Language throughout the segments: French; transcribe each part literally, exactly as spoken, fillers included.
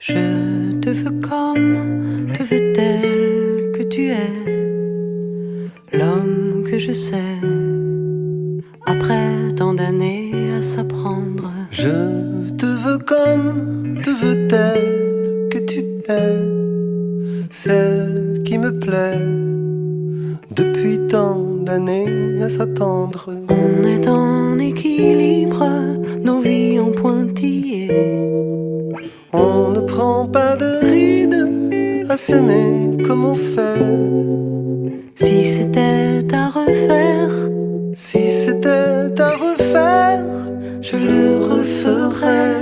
Je te veux comme te veux tel que tu es, l'homme que je sais, après tant d'années à s'apprendre. Je te veux comme te veux tel que tu es, celle qui me plaît, depuis tant d'années à s'attendre. On est en équilibre, nos vies en pointillés. On ne prend pas de rides à s'aimer comme on fait. Si c'était à refaire, si c'était à refaire, je le referais.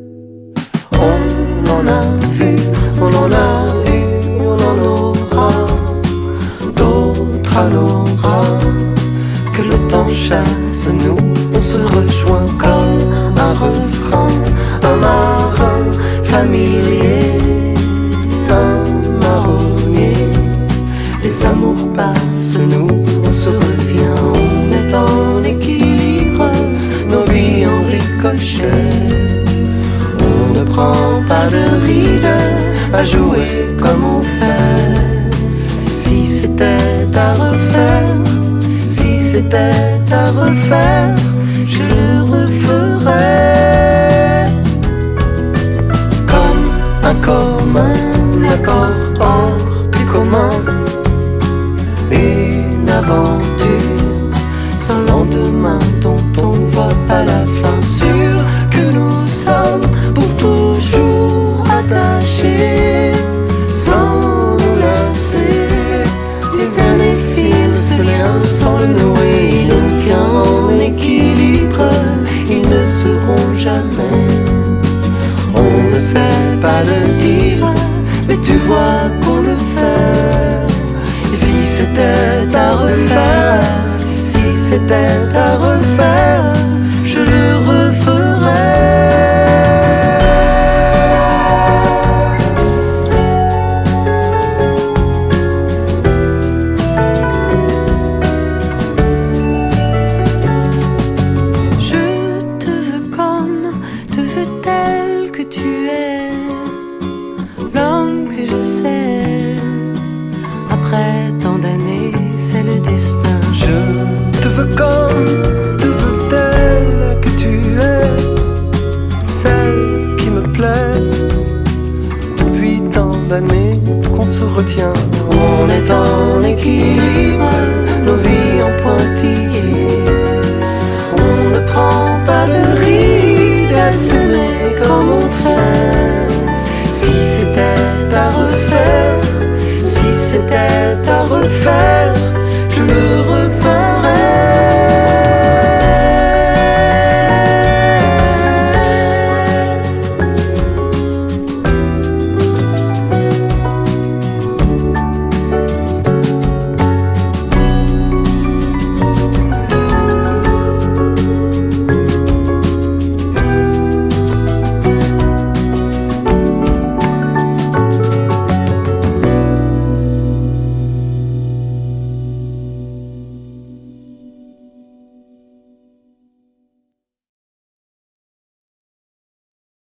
On en a vu, on en a eu, on en aura d'autres à nos bras. Que le temps chasse, nous, on se rejoint comme un refrain, un marin familier, un marronnier. Les amours passent, nous, on se revient. On est en équilibre, nos vies en ricochet. On ne prend pas de rides à jouer comme on fait. si c'était à refaire, si c'était à refaire, je le referais. Comme un commun accord hors du commun, une aventure sans lendemain dont on ne voit pas la fin. sûr que nous sommes pour toujours attachés, sans nous laisser. Les années filent, ce lien sans le nouer, il nous tient en équilibre, ils ne seront jamais. On ne sait pas le dire, mais tu vois qu'on le fait. Et si c'était à refaire, si c'était à refaire, je le referais. Je te veux comme te veux tel que tu es, l'homme que je sais, après tant d'années, c'est le destin. Je te veux comme te veux telle que tu es, celle qui me plaît, depuis tant d'années qu'on se retient. On est en équilibre, nos vies en pointillés. On ne prend pas de rides à s'aimer comme on fait.